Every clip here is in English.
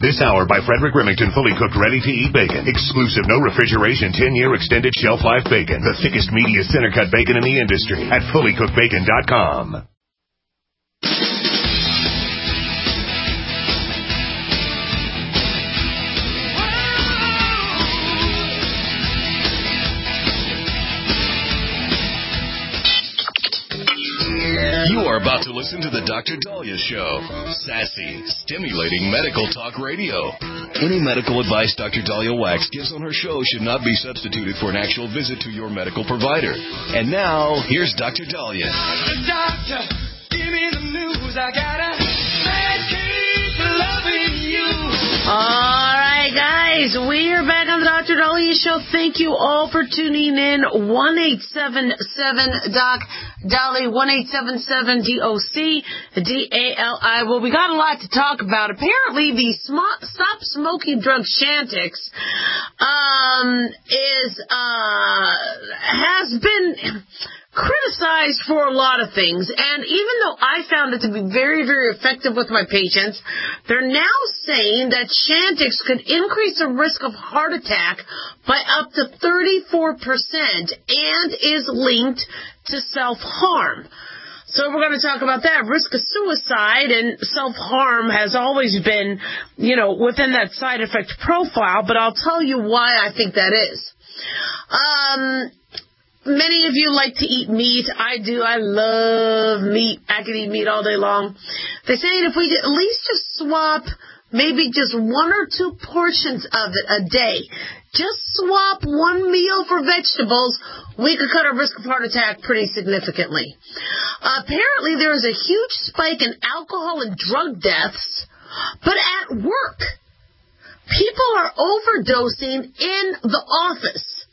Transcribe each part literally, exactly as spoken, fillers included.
This hour by Frederick Remington, fully cooked, ready-to-eat bacon. Exclusive, no refrigeration, ten-year extended shelf life bacon. The thickest, meatiest, center-cut bacon in the industry at fully cooked bacon dot com. You are about to listen to the Doctor Dahlia Show. Sassy, stimulating medical talk radio. Any medical advice Doctor Dahlia Wax gives on her show should not be substituted for an actual visit to your medical provider. And now, here's Doctor Dahlia. Doctor, give me the news. I gotta keep loving you. All right, guys, we are back on the Doctor Dahlia Show. Thank you all for tuning in. one eight seven seven doc Dali, one eight seven seven D O C D A L I. Well, we got a lot to talk about. Apparently, the sm- Stop Smoking Drug Chantix um, is uh, has been criticized for a lot of things, and even though I found it to be very, very effective with my patients, they're now saying that Chantix could increase the risk of heart attack by up to thirty-four percent and is linked to self-harm. So we're going to talk about that. Risk of suicide and self-harm has always been, you know, within that side effect profile, but I'll tell you why I think that is. Um... Many of you like to eat meat. I do. I love meat. I can eat meat all day long. They're saying if we at least just swap maybe just one or two portions of it a day, just swap one meal for vegetables, we could cut our risk of heart attack pretty significantly. Uh, apparently, there is a huge spike in alcohol and drug deaths, but at work, people are overdosing in the office.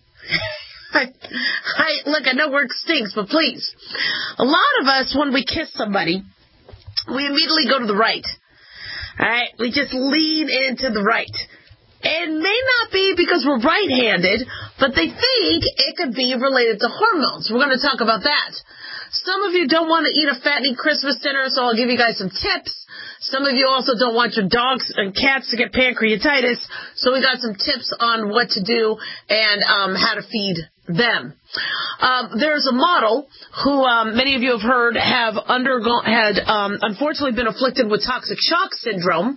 I, I, look, I know work stinks, but please. A lot of us, when we kiss somebody, we immediately go to the right. All right? We just lean into the right. It may not be because we're right-handed, but they think it could be related to hormones. We're going to talk about that. Some of you don't want to eat a fattening Christmas dinner, so I'll give you guys some tips. Some of you also don't want your dogs and cats to get pancreatitis, so we got some tips on what to do and um, how to feed them. Um, there's a model who um, many of you have heard have undergone had um, unfortunately been afflicted with toxic shock syndrome.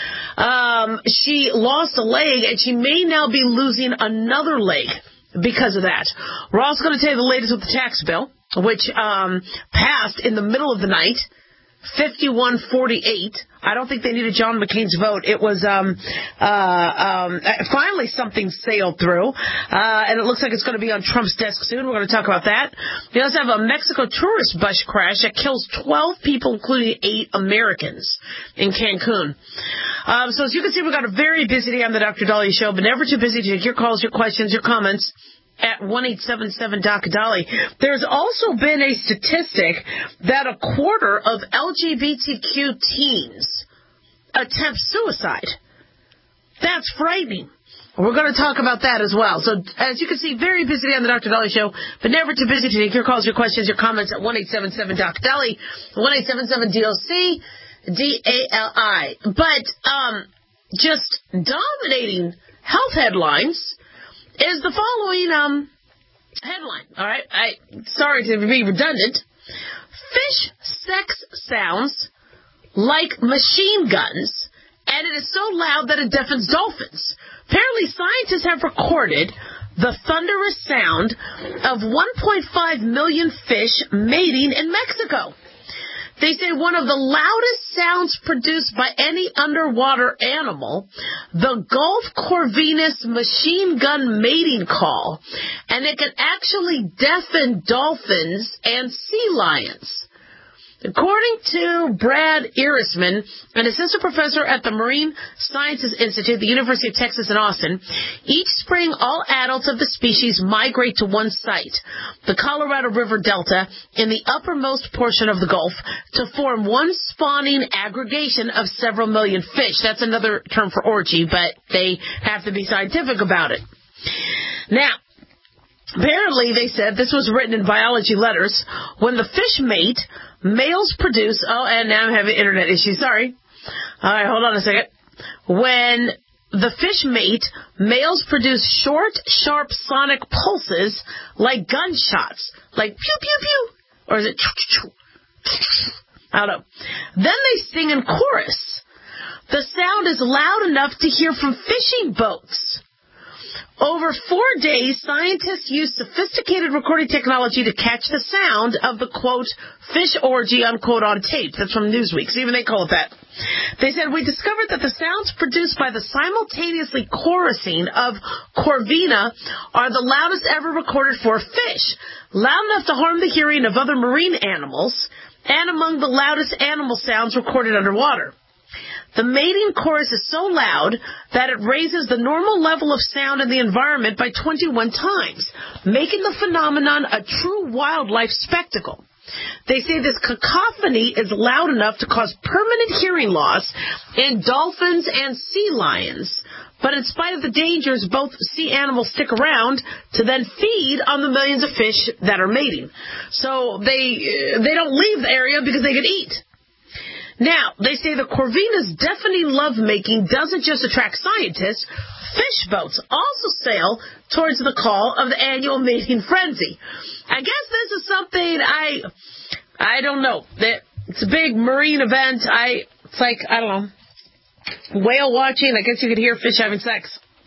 Um, she lost a leg, and she may now be losing another leg because of that. We're also going to tell you the latest with the tax bill, which um, passed in the middle of the night. fifty-one forty-eight. I don't think they needed John McCain's vote. It was um, uh, um, finally something sailed through, uh, and it looks like it's going to be on Trump's desk soon. We're going to talk about that. We also have a Mexico tourist bus crash that kills twelve people, including eight Americans in Cancun. Um, so as you can see, we've got a very busy day on the Doctor Dahlia Show, but never too busy to take your calls, your questions, your comments at one eight seven seven doc Dali. There's also been a statistic that a quarter of L G B T Q teens attempt suicide. That's frightening. We're going to talk about that as well. So, as you can see, very busy on the Doctor Dali Show, but never too busy to take your calls, your questions, your comments at one eight seven seven doc Dali, one eight seven seven D O C D A L I. But um, just dominating health headlines is the following um, headline, all right? I sorry to be redundant. Fish sex sounds like machine guns, and it is so loud that it deafens dolphins. Apparently, scientists have recorded the thunderous sound of one point five million fish mating in Mexico. They say one of the loudest sounds produced by any underwater animal, the Gulf Corvinus machine gun mating call, and it can actually deafen dolphins and sea lions. According to Brad Irisman, an assistant professor at the Marine Sciences Institute, the University of Texas in Austin, each spring all adults of the species migrate to one site, the Colorado River Delta, in the uppermost portion of the Gulf, to form one spawning aggregation of several million fish. That's another term for orgy, but they have to be scientific about it. Now, apparently, they said, this was written in biology letters, when the fish mate, males produce, oh, and now I'm having internet issues, sorry. All right, hold on a second. When the fish mate, males produce short, sharp sonic pulses like gunshots, like pew, pew, pew. Or is it choo, choo, choo? I don't know. Then they sing in chorus. The sound is loud enough to hear from fishing boats. Over four days, scientists used sophisticated recording technology to catch the sound of the, quote, fish orgy, unquote, on tape. That's from Newsweek. So even they call it that. They said, we discovered that the sounds produced by the simultaneously chorusing of corvina are the loudest ever recorded for a fish, loud enough to harm the hearing of other marine animals, and among the loudest animal sounds recorded underwater. The mating chorus is so loud that it raises the normal level of sound in the environment by twenty-one times, making the phenomenon a true wildlife spectacle. They say this cacophony is loud enough to cause permanent hearing loss in dolphins and sea lions. But in spite of the dangers, both sea animals stick around to then feed on the millions of fish that are mating. So they they don't leave the area because they can eat. Now, they say the corvina's deafening lovemaking doesn't just attract scientists. Fish boats also sail towards the call of the annual mating frenzy. I guess this is something I, I don't know. It's a big marine event. I, it's like, I don't know, whale watching. I guess you could hear fish having sex.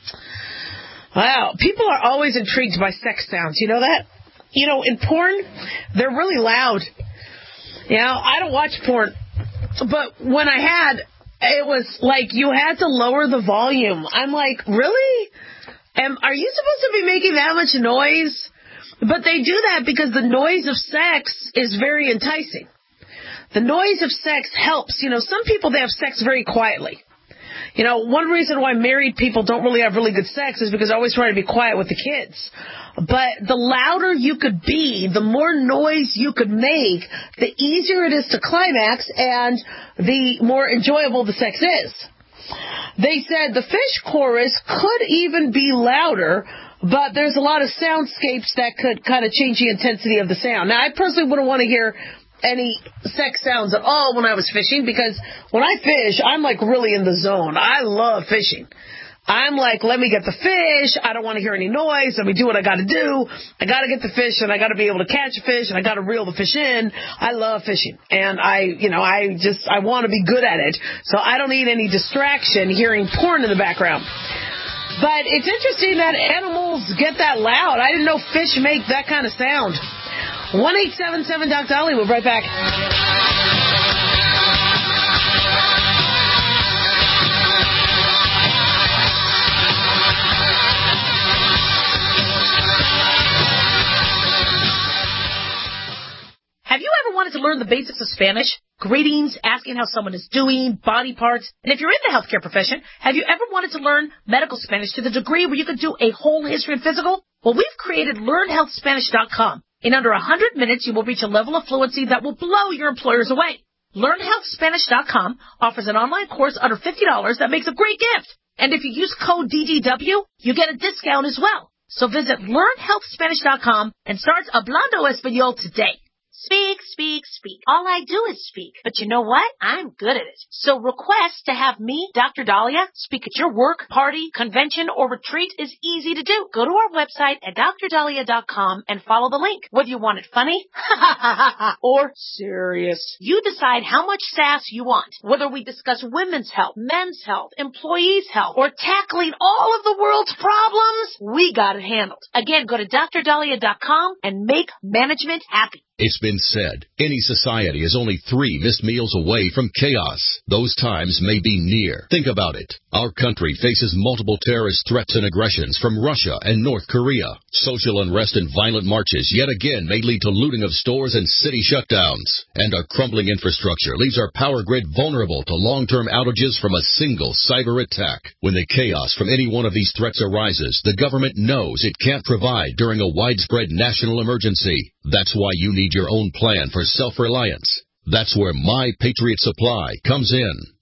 Wow. People are always intrigued by sex sounds. You know that? You know, in porn, they're really loud. You know, I don't watch porn. But when I had, it was like you had to lower the volume. I'm like, really? Am, are you supposed to be making that much noise? But they do that because the noise of sex is very enticing. The noise of sex helps. You know, some people, they have sex very quietly. You know, one reason why married people don't really have really good sex is because they're always trying to be quiet with the kids. But the louder you could be, the more noise you could make, the easier it is to climax and the more enjoyable the sex is. They said the fish chorus could even be louder, but there's a lot of soundscapes that could kind of change the intensity of the sound. Now, I personally wouldn't want to hear any sex sounds at all when I was fishing, because when I fish, I'm like really in the zone. I love fishing. I'm like, let me get the fish. I don't want to hear any noise. Let me do what I got to do. I got to get the fish, and I got to be able to catch a fish, and I got to reel the fish in. I love fishing, and I, you know, I just, I want to be good at it. So I don't need any distraction hearing porn in the background. But it's interesting that animals get that loud. I didn't know fish make that kind of sound. one eight seven seven Doc Dolly. We'll be right back. Have you ever wanted to learn the basics of Spanish? Greetings, asking how someone is doing, body parts. And if you're in the healthcare profession, have you ever wanted to learn medical Spanish to the degree where you could do a whole history and physical? Well, we've created learn health spanish dot com. In under one hundred minutes, you will reach a level of fluency that will blow your employers away. learn health spanish dot com offers an online course under fifty dollars that makes a great gift. And if you use code D G W, you get a discount as well. So visit learn health spanish dot com and start Hablando Español today. Speak, speak, speak. All I do is speak. But you know what? I'm good at it. So request to have me, Doctor Dahlia, speak at your work, party, convention, or retreat is easy to do. Go to our website at dr dahlia dot com and follow the link. Whether you want it funny or serious, you decide how much sass you want. Whether we discuss women's health, men's health, employees' health, or tackling all of the world's problems, we got it handled. Again, go to dr dahlia dot com and make management happy. It's been said, any society is only three missed meals away from chaos. Those times may be near. Think about it. Our country faces multiple terrorist threats and aggressions from Russia and North Korea. Social unrest and violent marches yet again may lead to looting of stores and city shutdowns. And our crumbling infrastructure leaves our power grid vulnerable to long-term outages from a single cyber attack. When the chaos from any one of these threats arises, the government knows it can't provide during a widespread national emergency. That's why you need your own plan for self-reliance. That's where My Patriot Supply comes in.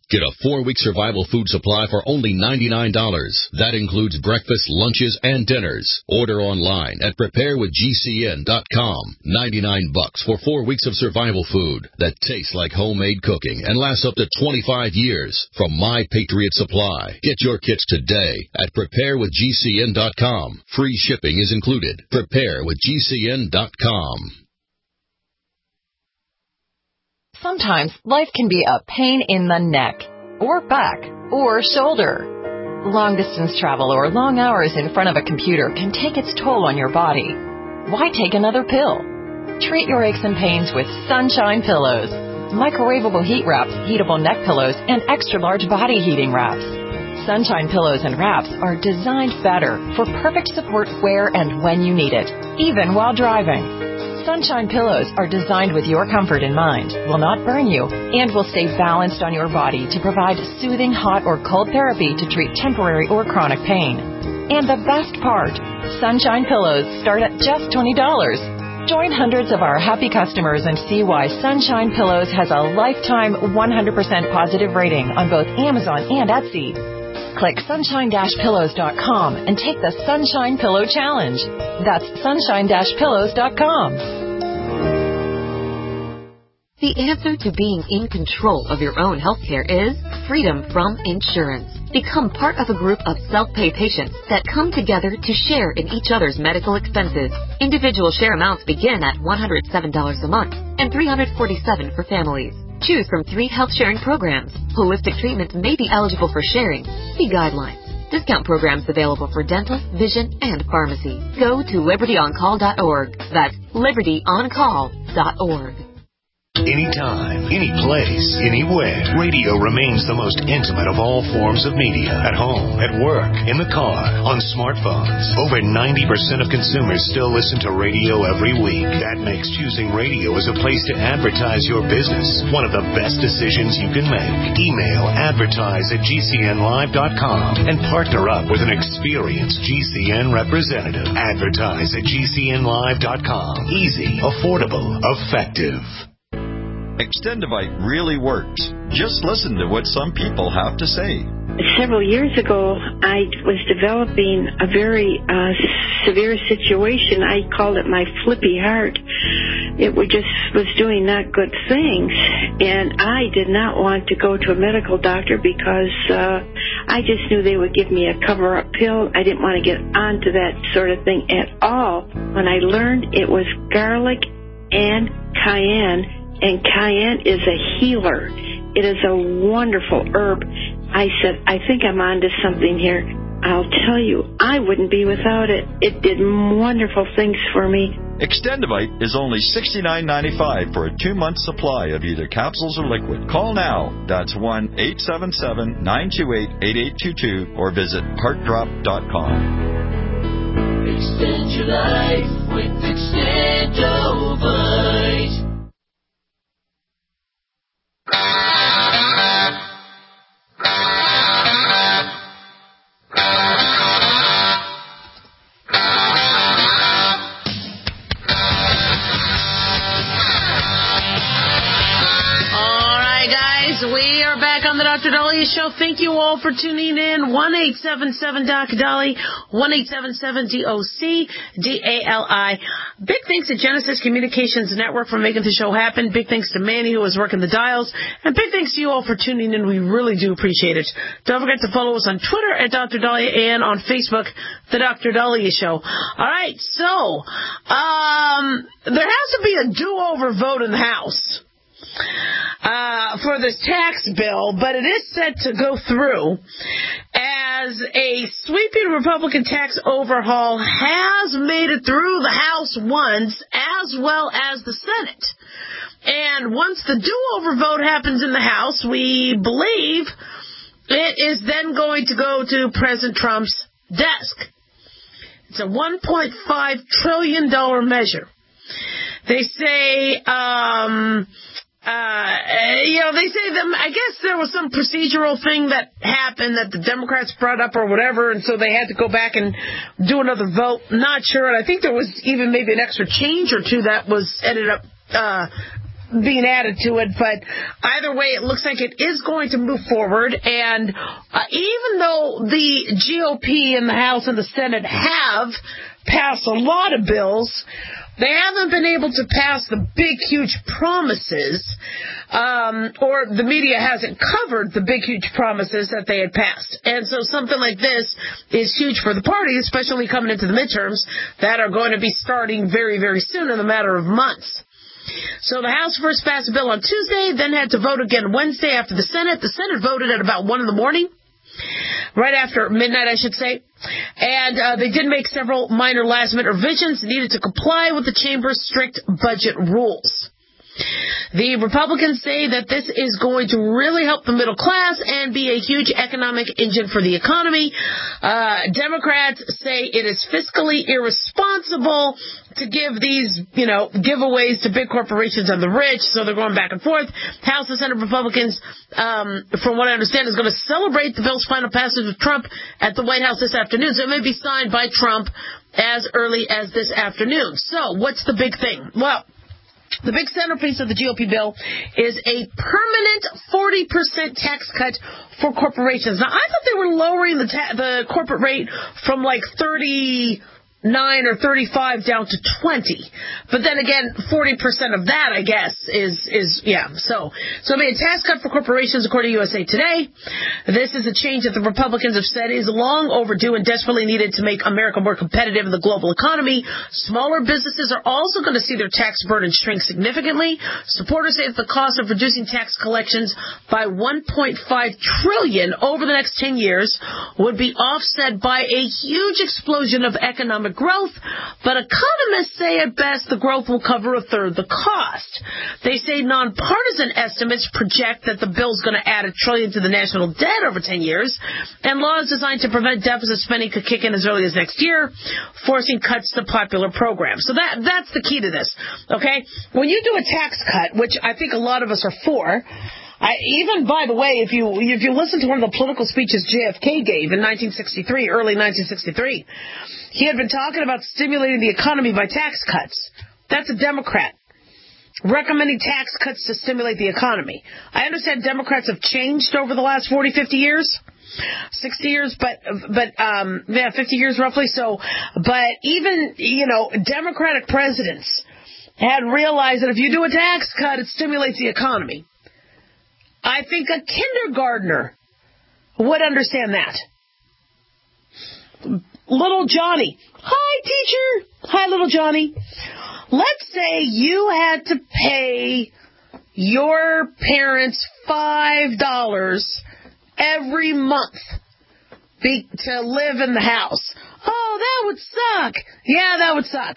Get a four-week survival food supply for only ninety-nine dollars. That includes breakfast, lunches, and dinners. Order online at prepare with G C N dot com. ninety-nine bucks for four weeks of survival food that tastes like homemade cooking and lasts up to twenty-five years from My Patriot Supply. Get your kits today at prepare with G C N dot com. Free shipping is included. prepare with G C N dot com. Sometimes life can be a pain in the neck, or back, or shoulder. Long-distance travel or long hours in front of a computer can take its toll on your body. Why take another pill? Treat your aches and pains with Sunshine Pillows. Microwavable heat wraps, heatable neck pillows, and extra-large body heating wraps. Sunshine Pillows and wraps are designed better for perfect support where and when you need it, even while driving. Sunshine Pillows are designed with your comfort in mind, will not burn you, and will stay balanced on your body to provide soothing hot or cold therapy to treat temporary or chronic pain. And the best part, Sunshine Pillows start at just twenty dollars. Join hundreds of our happy customers and see why Sunshine Pillows has a lifetime one hundred percent positive rating on both Amazon and Etsy. Click sunshine dash pillows dot com and take the Sunshine Pillow Challenge. That's sunshine dash pillows dot com. The answer to being in control of your own healthcare is freedom from insurance. Become part of a group of self-pay patients that come together to share in each other's medical expenses. Individual share amounts begin at one hundred seven dollars a month and three hundred forty-seven dollars for families. Choose from three health sharing programs. Holistic treatments may be eligible for sharing. See guidelines. Discount programs available for dental, vision, and pharmacy. Go to liberty on call dot org. That's liberty on call dot org. Anytime, any place, anywhere, radio remains the most intimate of all forms of media. At home, at work, in the car, on smartphones. Over ninety percent of consumers still listen to radio every week. That makes choosing radio as a place to advertise your business one of the best decisions you can make. Email advertise at G C N live dot com and partner up with an experienced G C N representative. Advertise at G C N live dot com. Easy, affordable, effective. Extendivite really works. Just listen to what some people have to say. Several years ago, I was developing a very uh, severe situation. I called it my flippy heart. It was just was doing not good things, and I did not want to go to a medical doctor because uh, I just knew they would give me a cover-up pill. I didn't want to get onto that sort of thing at all. When I learned it was garlic and cayenne, and cayenne is a healer. It is a wonderful herb. I said, I think I'm onto something here. I'll tell you, I wouldn't be without it. It did wonderful things for me. Extendivite is only sixty-nine ninety-five for a two-month supply of either capsules or liquid. Call now. That's one eight seven seven, nine two eight, eight eight two two or visit heart drop dot com. Extend your life with Extendovite. We are back on the Doctor Dahlia Show. Thank you all for tuning in. one eight seven seven D O C Dali, one eight seven seven D O C D A L I. Big thanks to Genesis Communications Network for making the show happen. Big thanks to Manny who was working the dials. And big thanks to you all for tuning in. We really do appreciate it. Don't forget to follow us on Twitter at Doctor Dahlia and on Facebook, The Doctor Dahlia Show. All right, so um, there has to be a do-over vote in the House Uh, for this tax bill, but it is set to go through as a sweeping Republican tax overhaul has made it through the House once as well as the Senate. And once the do-over vote happens in the House, we believe it is then going to go to President Trump's desk. It's a one point five trillion dollars measure. They say, um... Uh, you know, they say that, I guess there was some procedural thing that happened that the Democrats brought up or whatever, and so they had to go back and do another vote. Not sure. And I think there was even maybe an extra change or two that was ended up, uh, being added to it, but either way, it looks like it is going to move forward. And uh, even though the G O P in the House and the Senate have passed a lot of bills, they haven't been able to pass the big, huge promises, um, or the media hasn't covered the big, huge promises that they had passed. And so something like this is huge for the party, especially coming into the midterms that are going to be starting very, very soon in a matter of months. So the House first passed a bill on Tuesday, then had to vote again Wednesday after the Senate. The Senate voted at about one in the morning. Right after midnight, I should say. And uh, they did make several minor last-minute revisions needed to comply with the chamber's strict budget rules. The Republicans say that this is going to really help the middle class and be a huge economic engine for the economy. Uh, Democrats say it is fiscally irresponsible to give these, you know, giveaways to big corporations and the rich, so they're going back and forth. House and Senate Republicans, um, from what I understand, is going to celebrate the bill's final passage with Trump at the White House this afternoon, so it may be signed by Trump as early as this afternoon. So, what's the big thing? Well, the big centerpiece of the G O P bill is a permanent forty percent tax cut for corporations. Now, I thought they were lowering the ta- the corporate rate from like thirty-nine or thirty-five down to twenty. But then again, forty percent of that, I guess, is, is yeah. So, so I mean, a tax cut for corporations, according to U S A Today. This is a change that the Republicans have said is long overdue and desperately needed to make America more competitive in the global economy. Smaller businesses are also going to see their tax burden shrink significantly. Supporters say that the cost of reducing tax collections by one point five trillion dollars over the next ten years would be offset by a huge explosion of economic growth, but economists say at best the growth will cover a third the cost. They say nonpartisan estimates project that the bill is going to add a trillion to the national debt over ten years, and laws designed to prevent deficit spending could kick in as early as next year, forcing cuts to popular programs. So that that's the key to this, okay? When you do a tax cut, which I think a lot of us are for, I, even, by the way, if you if you listen to one of the political speeches J F K gave in nineteen sixty-three, early nineteen sixty-three, he had been talking about stimulating the economy by tax cuts. That's a Democrat recommending tax cuts to stimulate the economy. I understand Democrats have changed over the last forty, fifty years. sixty years, but, but, um, yeah, fifty years roughly. So, but even, you know, Democratic presidents had realized that if you do a tax cut, it stimulates the economy. I think a kindergartner would understand that. Little Johnny. Hi, teacher. Hi, little Johnny. Let's say you had to pay your parents five dollars every month be, to live in the house. Oh, that would suck. Yeah, that would suck.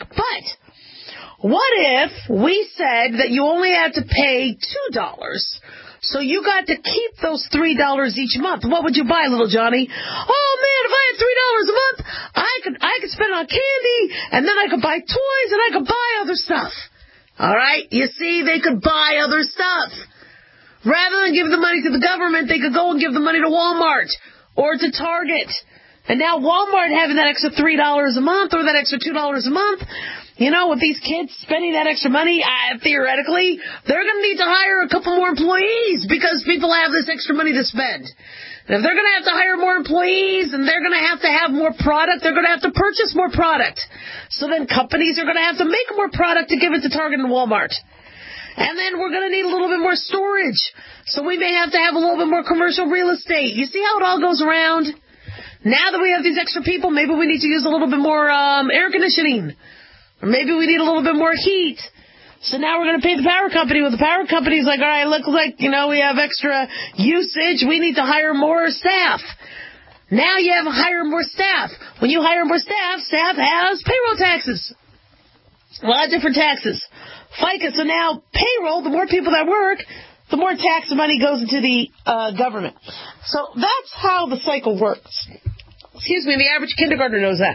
But what if we said that you only had to pay two dollars? So you got to keep those three dollars each month. What would you buy, little Johnny? Oh, man, if I had three dollars a month, I could I could spend it on candy, and then I could buy toys, and I could buy other stuff. All right? You see, they could buy other stuff. Rather than give the money to the government, they could go and give the money to Walmart or to Target. And now Walmart having that extra three dollars a month or that extra two dollars a month, you know, with these kids spending that extra money, uh, theoretically, they're going to need to hire a couple more employees because people have this extra money to spend. And if they're going to have to hire more employees and they're going to have to have more product, they're going to have to purchase more product. So then companies are going to have to make more product to give it to Target and Walmart. And then we're going to need a little bit more storage. So we may have to have a little bit more commercial real estate. You see how it all goes around? Now that we have these extra people, maybe we need to use a little bit more um, air conditioning. Or maybe we need a little bit more heat. So now we're going to pay the power company. Well, the power company's like, all right, looks like, you know, we have extra usage. We need to hire more staff. Now you have to hire more staff. When you hire more staff, staff has payroll taxes. A lot of different taxes. FICA, so now payroll, the more people that work, the more tax money goes into the uh, government. So that's how the cycle works. Excuse me, the average kindergartner knows that.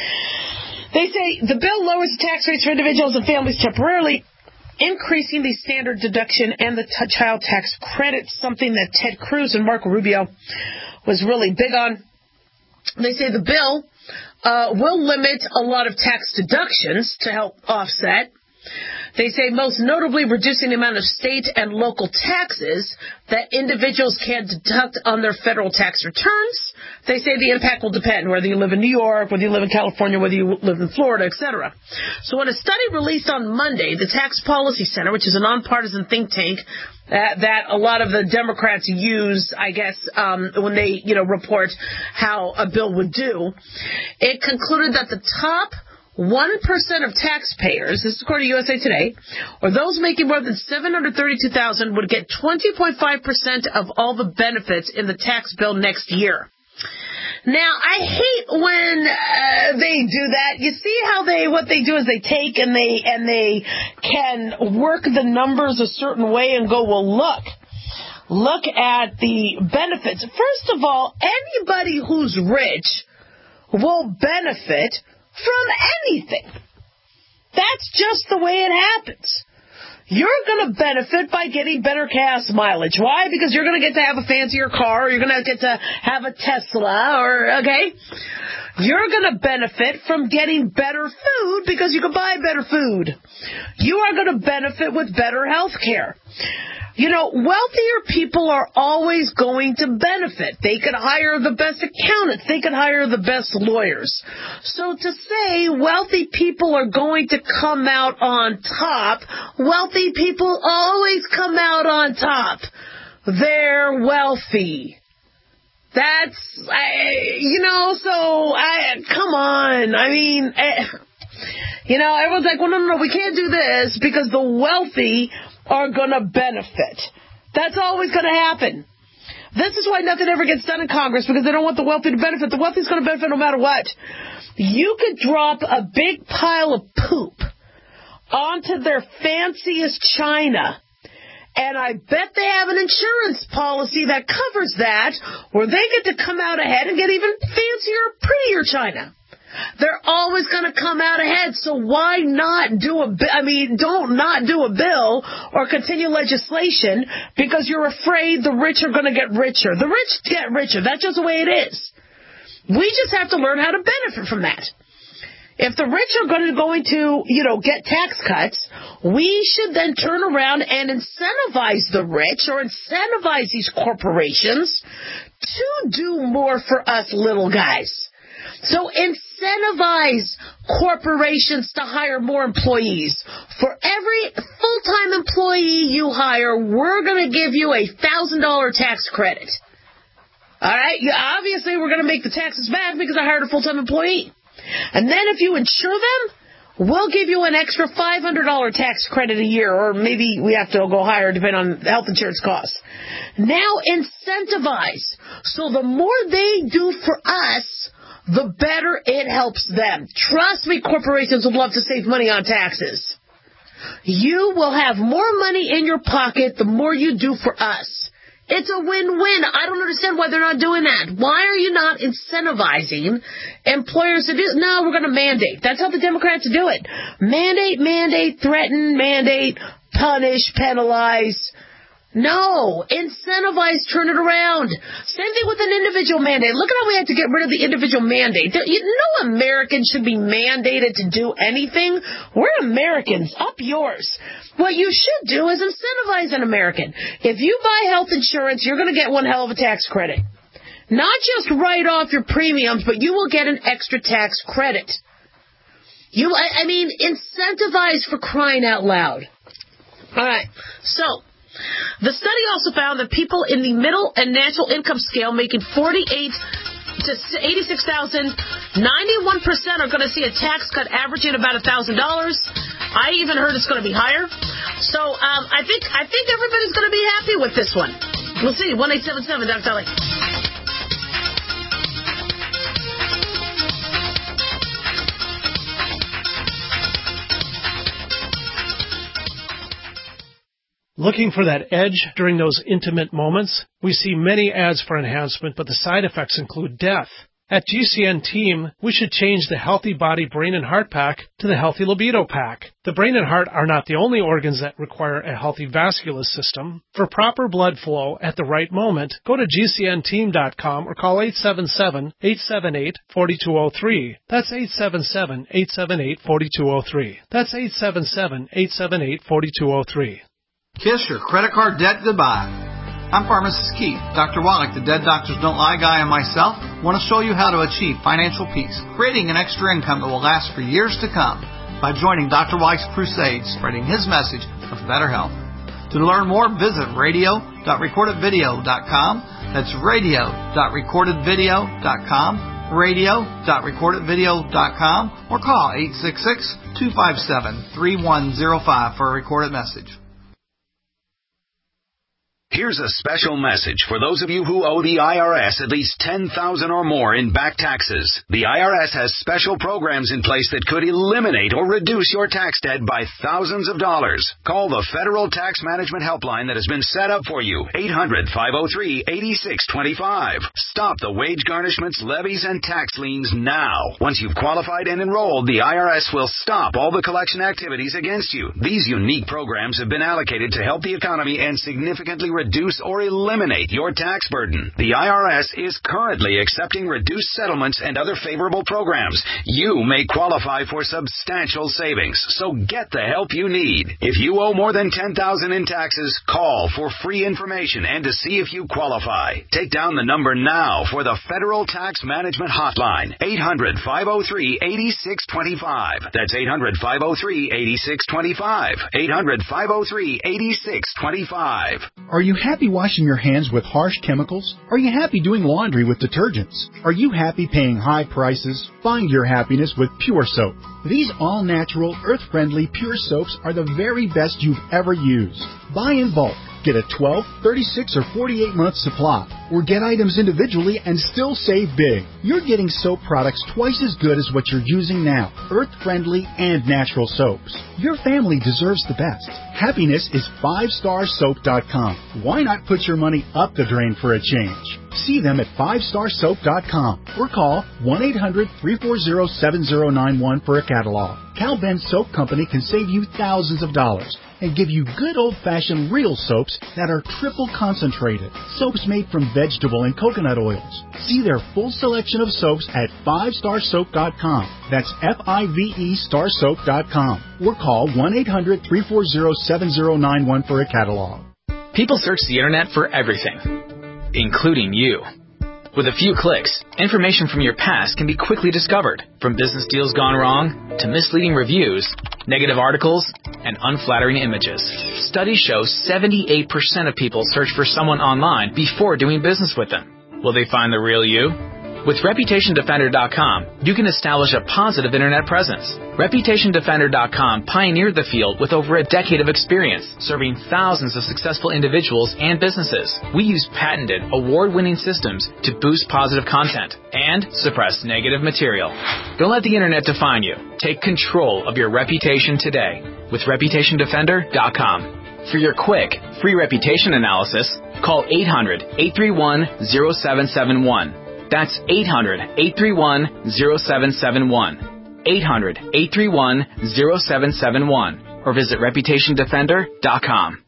They say the bill lowers the tax rates for individuals and families temporarily, increasing the standard deduction and the t- child tax credit, something that Ted Cruz and Marco Rubio was really big on. They say the bill uh, will limit a lot of tax deductions to help offset. They say most notably reducing the amount of state and local taxes that individuals can deduct on their federal tax returns. They say the impact will depend whether you live in New York, whether you live in California, whether you live in Florida, et cetera. So in a study released on Monday, the Tax Policy Center, which is a nonpartisan think tank that, that a lot of the Democrats use, I guess, um, when they, you know, report how a bill would do, it concluded that the top one percent of taxpayers, this is according to U S A Today, or those making more than seven hundred thirty-two thousand dollars would get twenty point five percent of all the benefits in the tax bill next year. Now, I hate when uh, they do that. You see how they, what they do is they take and they, and they can work the numbers a certain way and go, well, look, look at the benefits. First of all, anybody who's rich will benefit from anything. That's just the way it happens. You're going to benefit by getting better gas mileage. Why? Because you're going to get to have a fancier car, or you're going to get to have a Tesla, or, okay? You're going to benefit from getting better food because you can buy better food. You are going to benefit with better health care. You know, wealthier people are always going to benefit. They could hire the best accountants. They could hire the best lawyers. So to say wealthy people are going to come out on top, wealthy people always come out on top. They're wealthy. That's, I, you know, so, I, come on. I mean, I, you know, everyone's like, well, no, no, no, we can't do this because the wealthy are going to benefit. That's always going to happen. This is why nothing ever gets done in Congress, because they don't want the wealthy to benefit. The wealthy's going to benefit no matter what. You could drop a big pile of poop onto their fanciest china, and I bet they have an insurance policy that covers that, where they get to come out ahead and get even fancier, prettier china. They're always going to come out ahead, so why not do a bill? I mean, don't not do a bill or continue legislation because you're afraid the rich are going to get richer. The rich get richer. That's just the way it is. We just have to learn how to benefit from that. If the rich are going to, going to, you know, get tax cuts, we should then turn around and incentivize the rich or incentivize these corporations to do more for us little guys. So incentivize corporations to hire more employees. For every full-time employee you hire, we're going to give you a one thousand dollars tax credit. All right? You, obviously, we're going to make the taxes back because I hired a full-time employee. And then if you insure them, we'll give you an extra five hundred dollars tax credit a year, or maybe we have to go higher depending on health insurance costs. Now incentivize. So the more they do for us, the better it helps them. Trust me, corporations would love to save money on taxes. You will have more money in your pocket the more you do for us. It's a win-win. I don't understand why they're not doing that. Why are you not incentivizing employers to do it? No, we're going to mandate. That's how the Democrats do it. Mandate, mandate, threaten, mandate, punish, penalize. No, incentivize, turn it around. Same thing with an individual mandate. Look at how we had to get rid of the individual mandate. No American should be mandated to do anything. We're Americans. Up yours. What you should do is incentivize an American. If you buy health insurance, you're going to get one hell of a tax credit. Not just write off your premiums, but you will get an extra tax credit. You, I, I mean, incentivize for crying out loud. All right, so the study also found that people in the middle and natural income scale making forty-eight to eighty-six thousand, ninety-one percent are going to see a tax cut averaging about one thousand dollars. I even heard it's going to be higher. So um, I think I think everybody's going to be happy with this one. We'll see. one eight seven seven, Doctor Dolly. Looking for that edge during those intimate moments? We see many ads for enhancement, but the side effects include death. At G C N Team, we should change the Healthy Body, Brain, and Heart Pack to the Healthy Libido Pack. The brain and heart are not the only organs that require a healthy vascular system. For proper blood flow at the right moment, go to G C N team dot com or call eight seven seven, eight seven eight, four two zero three. That's eight seven seven, eight seven eight, four two zero three. That's eight seven seven, eight seven eight, four two zero three. Kiss your credit card debt goodbye. I'm Pharmacist Keith. Doctor Wallach, the Dead Doctors Don't Lie guy, and myself want to show you how to achieve financial peace, creating an extra income that will last for years to come by joining Doctor Wallach's crusade, spreading his message of better health. To learn more, visit radio dot recorded video dot com. That's radio dot recorded video dot com, radio dot recorded video dot com, or call eight six six, two five seven, three one zero five for a recorded message. Here's a special message for those of you who owe the I R S at least ten thousand dollars or more in back taxes. The I R S has special programs in place that could eliminate or reduce your tax debt by thousands of dollars. Call the Federal Tax Management Helpline that has been set up for you, eight hundred, five oh three, eight six two five. Stop the wage garnishments, levies, and tax liens now. Once you've qualified and enrolled, the I R S will stop all the collection activities against you. These unique programs have been allocated to help the economy and significantly reduce reduce or eliminate your tax burden. The I R S is currently accepting reduced settlements and other favorable programs. You may qualify for substantial savings, so get the help you need. If you owe more than ten thousand dollars in taxes, call for free information and to see if you qualify. Take down the number now for the Federal Tax Management Hotline, eight hundred, five oh three, eight six two five. That's eight hundred, five oh three, eight six two five. eight hundred, five oh three, eight six two five. Are you happy washing your hands with harsh chemicals? Are you happy doing laundry with detergents? Are you happy paying high prices? Find your happiness with Pure Soap. These all-natural, earth-friendly Pure Soaps are the very best you've ever used. Buy in bulk. Get a twelve, thirty-six, or forty-eight month supply. Or get items individually and still save big. You're getting soap products twice as good as what you're using now. Earth-friendly and natural soaps. Your family deserves the best. Happiness is five star soap dot com. Why not put your money up the drain for a change? See them at five star soap dot com or call one eight hundred, three four zero, seven zero nine one for a catalog. Cal Ben Soap Company can save you thousands of dollars and give you good old-fashioned real soaps that are triple concentrated. Soaps made from vegetable and coconut oils. See their full selection of soaps at five star soap dot com. That's F I V E star soap dot com. Or call one eight hundred, three four zero, seven zero nine one for a catalog. People search the internet for everything, including you. With a few clicks, information from your past can be quickly discovered, from business deals gone wrong to misleading reviews, negative articles, and unflattering images. Studies show seventy-eight percent of people search for someone online before doing business with them. Will they find the real you? With Reputation Defender dot com, you can establish a positive internet presence. Reputation Defender dot com pioneered the field with over a decade of experience, serving thousands of successful individuals and businesses. We use patented, award-winning systems to boost positive content and suppress negative material. Don't let the internet define you. Take control of your reputation today with Reputation Defender dot com. For your quick, free reputation analysis, call eight hundred, eight three one, zero seven seven one. That's eight hundred, eight three one, zero seven seven one. eight hundred, eight three one, zero seven seven one. Or visit Reputation Defender dot com.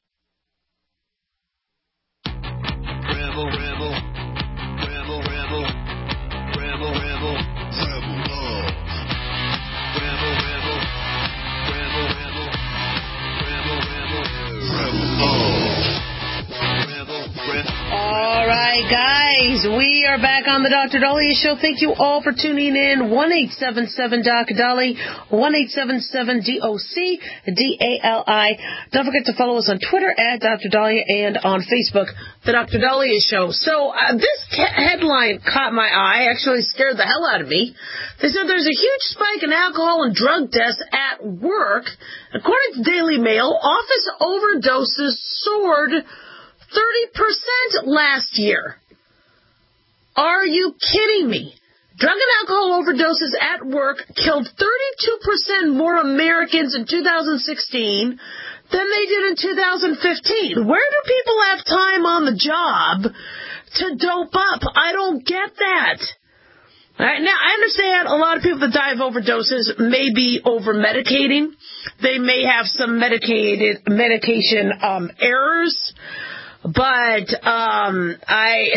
Rebel, rebel, rebel, rebel, rebel, rebel, rebel love. Rebel, rebel, rebel, rebel, rebel, rebel, rebel love. Rebel, rebel. All right, guys, we are back on the Doctor Dahlia Show. Thank you all for tuning in. one eight seven seven D O C D A L I, one eight seven seven D O C D A L I. Don't forget to follow us on Twitter at Doctor Dahlia and on Facebook, the Doctor Dahlia Show. So uh, this ca- headline caught my eye, actually scared the hell out of me. They said there's a huge spike in alcohol and drug deaths at work. According to Daily Mail, office overdoses soared thirty percent last year. Are you kidding me? Drug and alcohol overdoses at work killed thirty-two percent more Americans in two thousand sixteen than they did in two thousand fifteen. Where do people have time on the job to dope up? I don't get that. All right, now, I understand a lot of people that die of overdoses may be over-medicating. They may have some medicated medication um, errors. But um, I,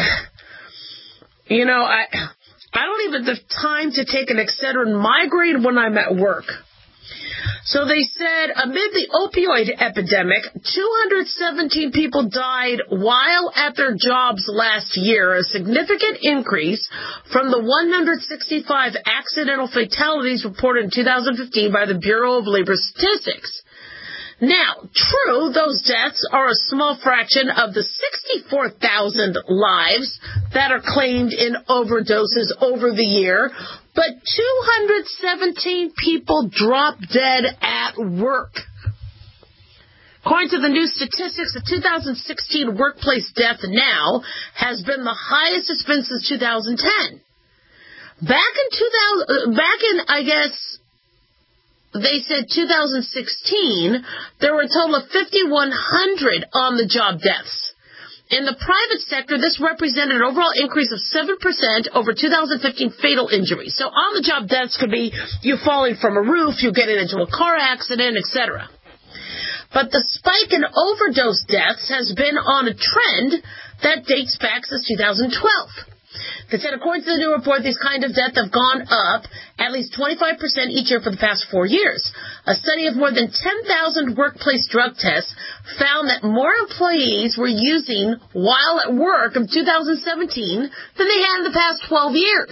you know, I I don't even have time to take an Excedrin migraine when I'm at work. So they said amid the opioid epidemic, two hundred seventeen people died while at their jobs last year, a significant increase from the one hundred sixty-five accidental fatalities reported in two thousand fifteen by the Bureau of Labor Statistics. Now, true, those deaths are a small fraction of the sixty-four thousand lives that are claimed in overdoses over the year, but two hundred seventeen people drop dead at work. According to the new statistics, the two thousand sixteen workplace death now has been the highest it's been since two thousand ten. Back in two thousand, back in, I guess, they said two thousand sixteen, there were a total of five thousand one hundred on-the-job deaths. In the private sector, this represented an overall increase of seven percent over two thousand fifteen fatal injuries. So on-the-job deaths could be you falling from a roof, you getting into a car accident, et cetera. But the spike in overdose deaths has been on a trend that dates back since two thousand twelve. They said, according to the new report, these kind of deaths have gone up at least twenty-five percent each year for the past four years. A study of more than ten thousand workplace drug tests found that more employees were using while at work in two thousand seventeen than they had in the past twelve years.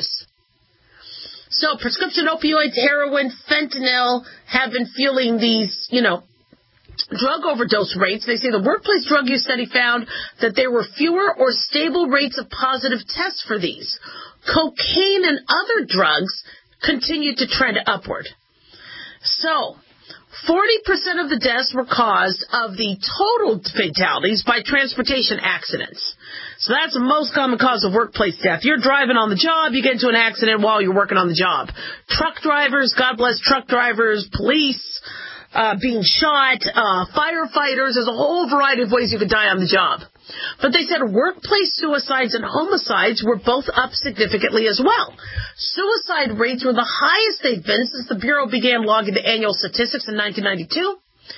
So prescription opioids, heroin, fentanyl have been fueling these, you know, drug overdose rates. They say the workplace drug use study found that there were fewer or stable rates of positive tests for these. Cocaine and other drugs continued to trend upward. So, forty percent of the deaths were caused of the total fatalities by transportation accidents. So that's the most common cause of workplace death. You're driving on the job, you get into an accident while you're working on the job. Truck drivers, God bless truck drivers, police, Uh, being shot, uh, firefighters, there's a whole variety of ways you could die on the job. But they said workplace suicides and homicides were both up significantly as well. Suicide rates were the highest they've been since the Bureau began logging the annual statistics in nineteen ninety-two.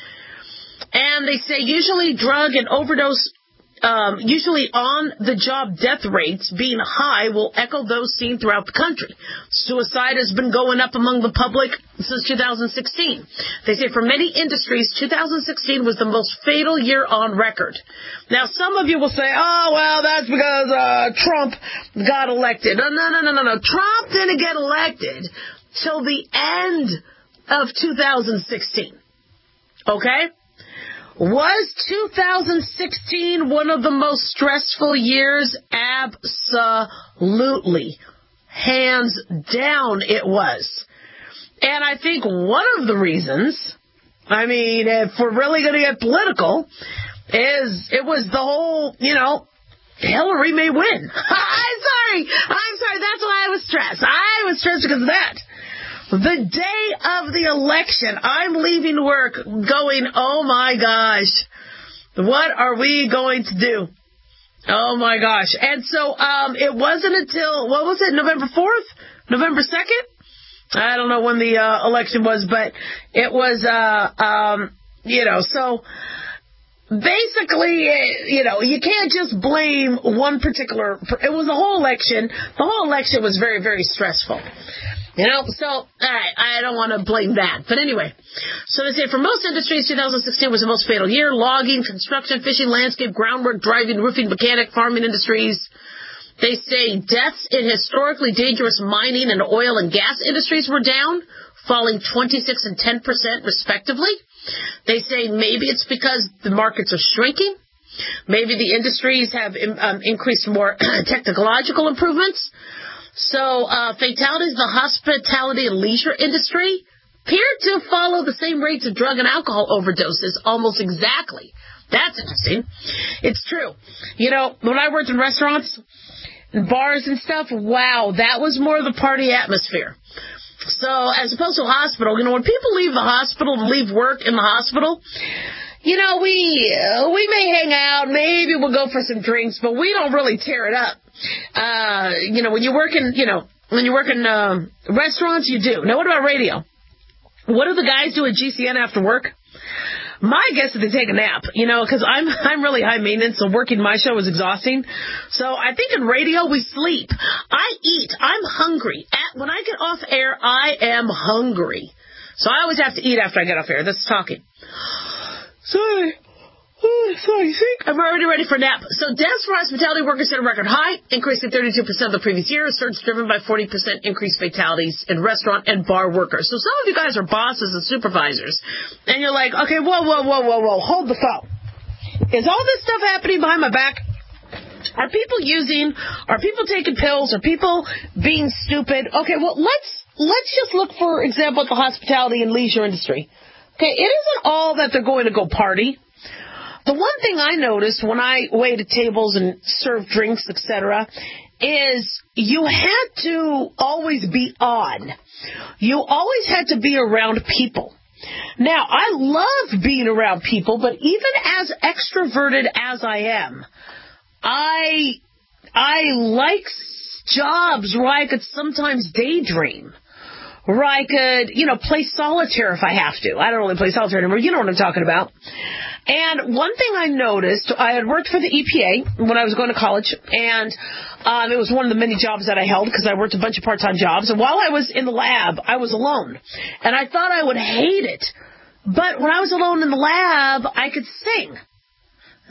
And they say usually drug and overdose Um, usually on-the-job death rates being high will echo those seen throughout the country. Suicide has been going up among the public since two thousand sixteen. They say for many industries, two thousand sixteen was the most fatal year on record. Now, some of you will say, oh, well, that's because uh, Trump got elected. No, no, no, no, no, no. Trump didn't get elected till the end of two thousand sixteen. Okay? Was two thousand sixteen one of the most stressful years? Absolutely. Hands down it was. And I think one of the reasons, I mean, if we're really going to get political, is it was the whole, you know, Hillary may win. I'm sorry. I'm sorry. That's why I was stressed. I was stressed because of that. The day of the election, I'm leaving work going, oh my gosh, what are we going to do? Oh my gosh. And so um, it wasn't until, what was it, November fourth? November second? I don't know when the uh, election was, but it was, uh, um, you know, so basically, you know, you can't just blame one particular, it was the whole election. The whole election was very, very stressful. You know, so, all right, I don't want to blame that. But anyway, so they say for most industries, two thousand sixteen was the most fatal year. Logging, construction, fishing, landscape, groundwork, driving, roofing, mechanic, farming industries. They say deaths in historically dangerous mining and oil and gas industries were down, falling twenty-six and ten percent respectively. They say maybe it's because the markets are shrinking. Maybe the industries have um, increased more technological improvements. So, uh, fatalities in the hospitality and leisure industry appear to follow the same rates of drug and alcohol overdoses almost exactly. That's interesting. It's true. You know, when I worked in restaurants and bars and stuff, wow, that was more of the party atmosphere. So, as opposed to a hospital, you know, when people leave the hospital and leave work in the hospital, you know, we uh, we may hang out, maybe we'll go for some drinks, but we don't really tear it up. Uh, you know, when you work in, you know, When you work in uh, restaurants, you do. Now, what about radio? What do the guys do at G C N after work? My guess is they take a nap, you know, because I'm I'm really high maintenance, so working my show is exhausting. So I think in radio we sleep. I eat. I'm hungry. At, when I get off air, I am hungry. So I always have to eat after I get off air. That's talking. Sorry. Oh, sorry, think I'm already ready for a nap. So deaths for hospitality workers hit a record high, increasing thirty-two percent the previous year. A surge driven by forty percent increased fatalities in restaurant and bar workers. So some of you guys are bosses and supervisors, and you're like, okay, whoa, whoa, whoa, whoa, whoa, hold the phone. Is all this stuff happening behind my back? Are people using, are people taking pills, are people being stupid? Okay, well, let's, let's just look, for example, at the hospitality and leisure industry. Okay, it isn't all that they're going to go party. The one thing I noticed when I waited tables and served drinks, et cetera, is you had to always be on. You always had to be around people. Now, I love being around people, but even as extroverted as I am, I I like jobs where I could sometimes daydream, where I could, you know, play solitaire if I have to. I don't really play solitaire anymore. You know what I'm talking about. And one thing I noticed, I had worked for the E P A when I was going to college, and um, it was one of the many jobs that I held because I worked a bunch of part-time jobs. And while I was in the lab, I was alone. And I thought I would hate it. But when I was alone in the lab, I could sing. So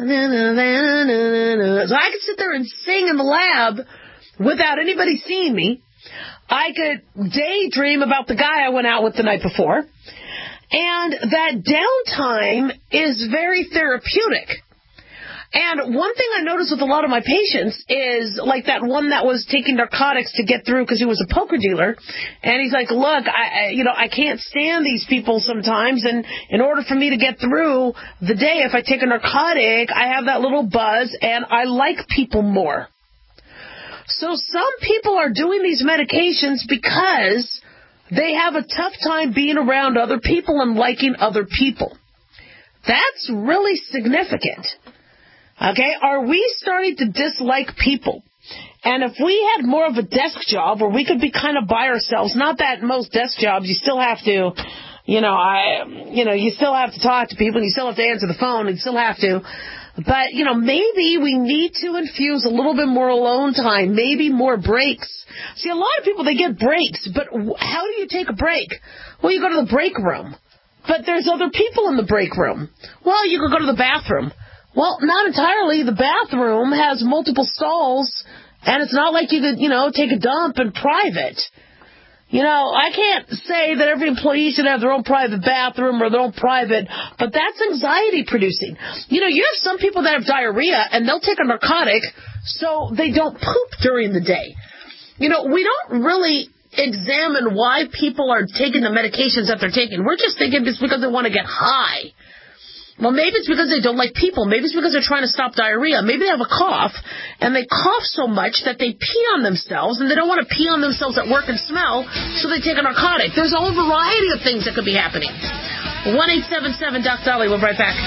I could sit there and sing in the lab without anybody seeing me. I could daydream about the guy I went out with the night before. And that downtime is very therapeutic. And one thing I noticed with a lot of my patients is like that one that was taking narcotics to get through because he was a poker dealer. And he's like, look, I, I, you know, I can't stand these people sometimes. And in order for me to get through the day, if I take a narcotic, I have that little buzz and I like people more. So some people are doing these medications because they have a tough time being around other people and liking other people. That's really significant. Okay, are we starting to dislike people? And if we had more of a desk job where we could be kind of by ourselves, not that most desk jobs you still have to, you know, I, you know, you still have to talk to people, and you still have to answer the phone, and you still have to. But, you know, maybe we need to infuse a little bit more alone time, maybe more breaks. See, a lot of people, they get breaks, but how do you take a break? Well, you go to the break room, but there's other people in the break room. Well, you could go to the bathroom. Well, not entirely. The bathroom has multiple stalls, and it's not like you could, you know, take a dump in private. You know, I can't say that every employee should have their own private bathroom or their own private, but that's anxiety producing. You know, you have some people that have diarrhea, and they'll take a narcotic so they don't poop during the day. You know, we don't really examine why people are taking the medications that they're taking. We're just thinking it's because they want to get high. Well, maybe it's because they don't like people. Maybe it's because they're trying to stop diarrhea. Maybe they have a cough, and they cough so much that they pee on themselves, and they don't want to pee on themselves at work and smell, so they take a narcotic. There's a whole variety of things that could be happening. one eight seven seven Doc Dolly. We'll be right back.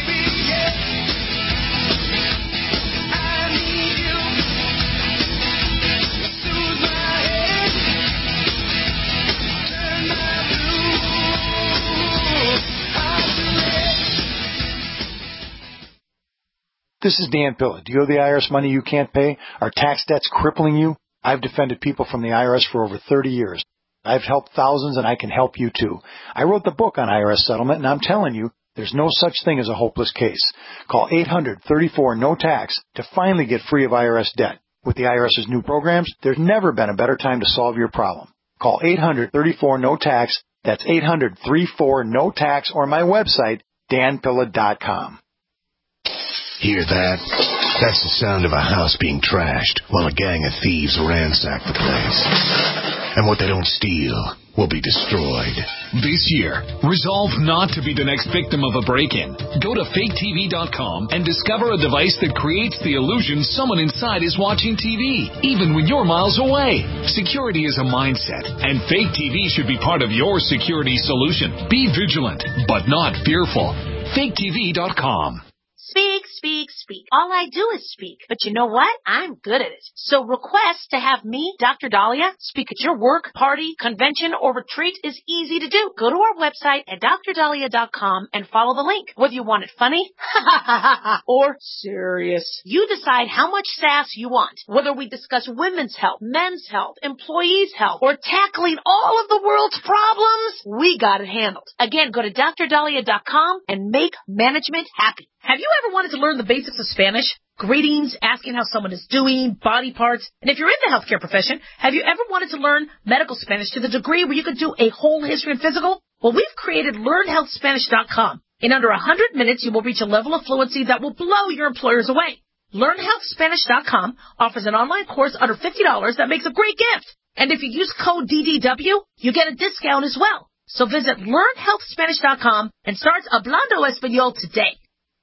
This is Dan Pilla. Do you owe the I R S money you can't pay? Are tax debts crippling you? I've defended people from the I R S for over thirty years. I've helped thousands, and I can help you too. I wrote the book on I R S settlement, and I'm telling you, there's no such thing as a hopeless case. Call eight hundred thirty-four no tax to finally get free of I R S debt. With the IRS's new programs, there's never been a better time to solve your problem. Call eight hundred thirty-four no tax. That's eight hundred thirty-four no tax, or my website, dan pilla dot com. Hear that? That's the sound of a house being trashed while a gang of thieves ransack the place. And what they don't steal will be destroyed. This year, resolve not to be the next victim of a break-in. Go to fake T V dot com and discover a device that creates the illusion someone inside is watching T V, even when you're miles away. Security is a mindset, and Fake T V should be part of your security solution. Be vigilant, but not fearful. fake T V dot com. Speak, speak, speak. All I do is speak. But you know what? I'm good at it. So request to have me, Doctor Dahlia, speak at your work, party, convention, or retreat is easy to do. Go to our website at dr dahlia dot com and follow the link. Whether you want it funny or serious, you decide how much sass you want. Whether we discuss women's health, men's health, employees' health, or tackling all of the world's problems, we got it handled. Again, go to dr dahlia dot com and make management happy. Have you ever wanted to learn the basics of Spanish? Greetings, asking how someone is doing, body parts. And if you're in the healthcare profession, have you ever wanted to learn medical Spanish to the degree where you could do a whole history and physical? Well, we've created learn health spanish dot com. In under one hundred minutes, you will reach a level of fluency that will blow your employers away. learn health spanish dot com offers an online course under fifty dollars that makes a great gift. And if you use code D D W, you get a discount as well. So visit learn health spanish dot com and start Hablando Español today.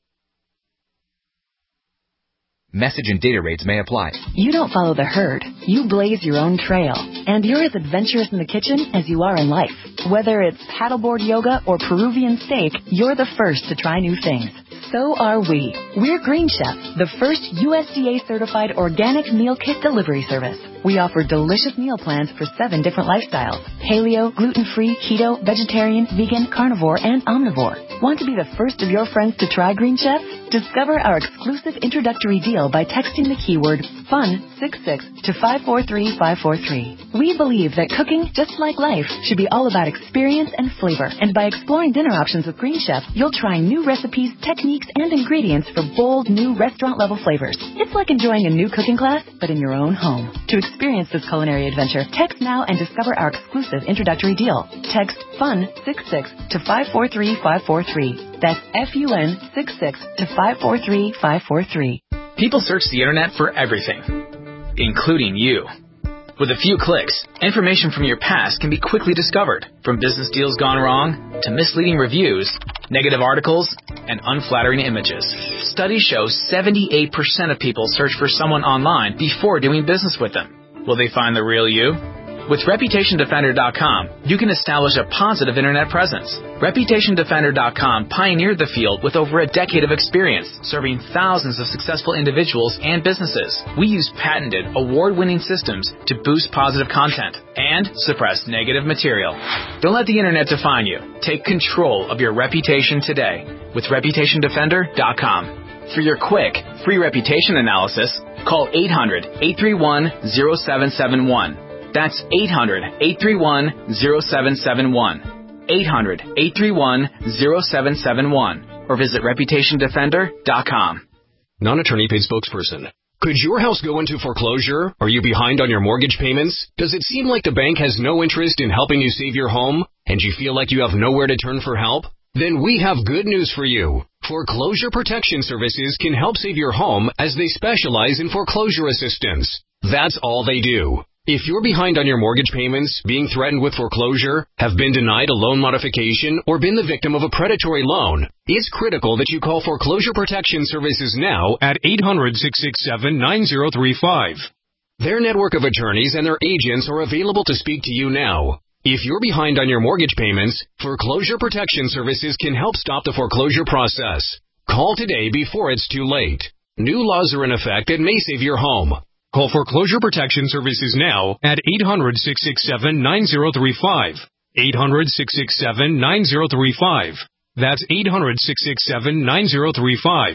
Message and data rates may apply. You don't follow the herd. You blaze your own trail. And you're as adventurous in the kitchen as you are in life. Whether it's paddleboard yoga or Peruvian steak, you're the first to try new things. So are we. We're Green Chef, the first U S D A-certified organic meal kit delivery service. We offer delicious meal plans for seven different lifestyles: paleo, gluten-free, keto, vegetarian, vegan, carnivore, and omnivore. Want to be the first of your friends to try Green Chef? Discover our exclusive introductory deal by texting the keyword FUN sixty-six to five four three five four three. We believe that cooking, just like life, should be all about experience and flavor. And by exploring dinner options with Green Chef, you'll try new recipes, techniques, and ingredients for bold, new restaurant-level flavors. It's like enjoying a new cooking class, but in your own home. To experience this culinary adventure, text now and discover our exclusive introductory deal. Text FUN sixty-six to five four three five four three. That's F U N sixty-six to five four three five four three. People search the internet for everything, including you. With a few clicks, information from your past can be quickly discovered, from business deals gone wrong to misleading reviews, negative articles, and unflattering images. Studies show seventy-eight percent of people search for someone online before doing business with them. Will they find the real you? With Reputation Defender dot com, you can establish a positive internet presence. Reputation Defender dot com pioneered the field with over a decade of experience, serving thousands of successful individuals and businesses. We use patented, award-winning systems to boost positive content and suppress negative material. Don't let the internet define you. Take control of your reputation today with Reputation Defender dot com. For your quick, free reputation analysis, call eight hundred, eight three one, zero seven seven one. That's eight hundred, eight three one, zero seven seven one. eight hundred, eight three one, zero seven seven one. Or visit Reputation Defender dot com. Non-attorney paid spokesperson. Could your house go into foreclosure? Are you behind on your mortgage payments? Does it seem like the bank has no interest in helping you save your home? And you feel like you have nowhere to turn for help? Then we have good news for you. Foreclosure Protection Services can help save your home as they specialize in foreclosure assistance. That's all they do. If you're behind on your mortgage payments, being threatened with foreclosure, have been denied a loan modification, or been the victim of a predatory loan, it's critical that you call Foreclosure Protection Services now at eight hundred, six six seven, nine zero three five. Their network of attorneys and their agents are available to speak to you now. If you're behind on your mortgage payments, Foreclosure Protection Services can help stop the foreclosure process. Call today before it's too late. New laws are in effect that may save your home. Call Foreclosure Protection Services now at eight hundred, six six seven, nine zero three five. eight hundred, six six seven, nine zero three five. That's eight hundred, six six seven, nine zero three five.